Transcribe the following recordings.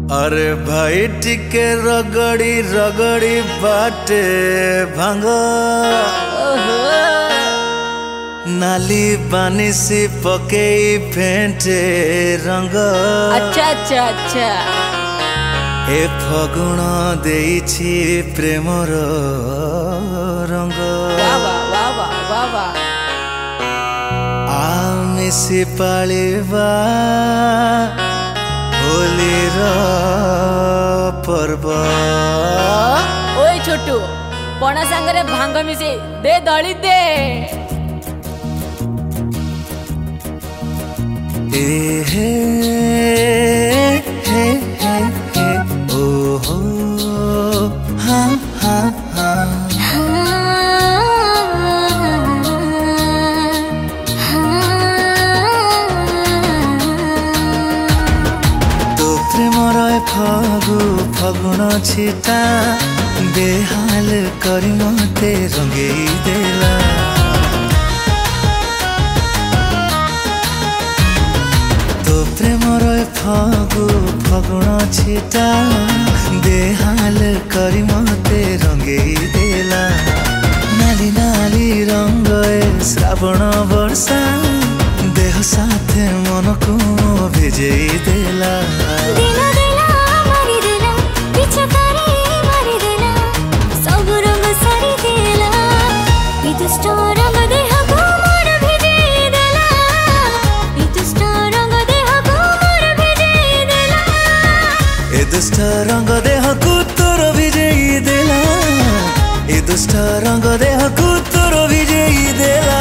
अरे भाई टिके रगड़ी रगड़ी बाटे भांग नाली बानिसी पकेई फेंटे रंग। अच्छा अच्छा अच्छा ए फगुण देइछि प्रेमर रंग। वाह वाह वाह वाह वाह वाह। आमिसी पालिबा होलीर पर्व। ओए छोटू पणा सांगरे भांग मिसे दे दली दे। ए हे हे हे हे ओ हो हा हा हा। फगु फगुण छिटा बेहाल करी मते रंगेई देला। तो प्रेमर फगु फगुण छिटा बेहाल करी मते रंगेई देला। नाली नाली रंग श्रावण वर्षा देह साथे मन को भिजेई देला। दुष्ट रंग देह को तोर विजयी देला। ए दुष्ट रंग देह को तोर विजयी देला।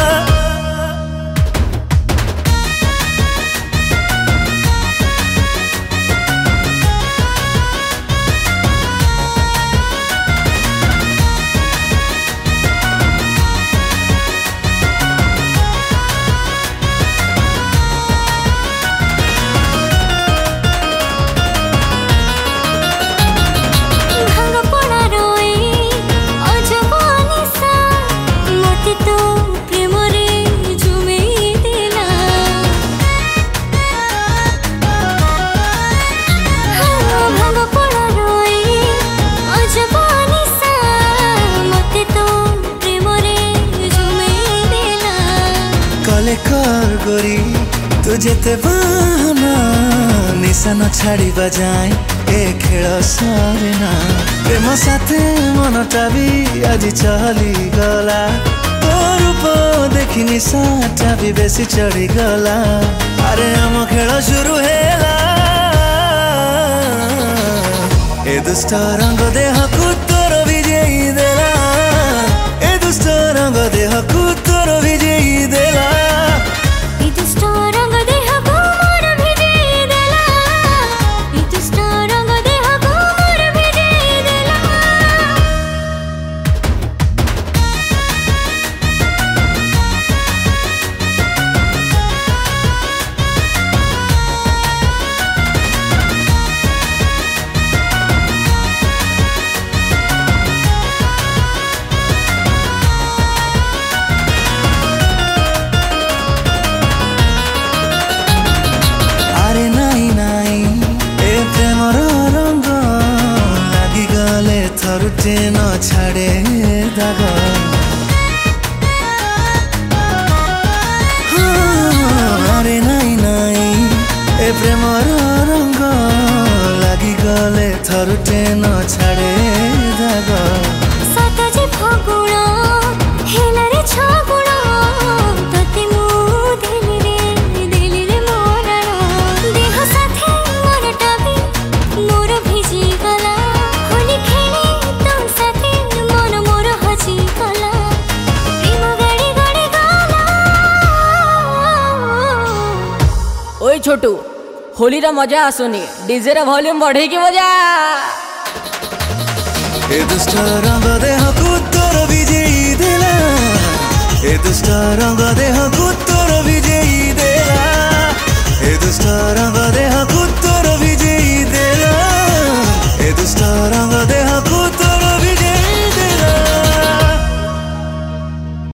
कर गोरी तुझे ते बहाना निशा न छाड़ी बजाए ए खेल सरे ना। प्रेम साथे मनटा भी आज चली गला। तो रूप देखी निशाटा भी बेसी चढ़ी गला। अरे हम खेल शुरू हेला। ए दुष्ट रंग देह को तोर विजयी देला। ए दुष्ट रंग देह को तोर विजयी देला। थरुटे न छाड़े दाग। अरे नाई नाई ए प्रेमर रंग लगी गले थरुटे न छाड़े दाग। सतजे फगुण हेला रे छगुण तते मु दिली रे मोर देह साथे मोरटा भी मोर भिजी गला। होली खेले तो साथे मन मोर हजी गला। प्रेम गाड़ी गाड़ी गला। ओए छोटू होली रा मजा आसुनी डीजे रा वॉल्यूम बढ़े की मजा। ए दुष्ट रंग देह को तोर विजयी देला। ए दुष्ट रंग देह को तोर विजयी देला। ए दुष्ट रंग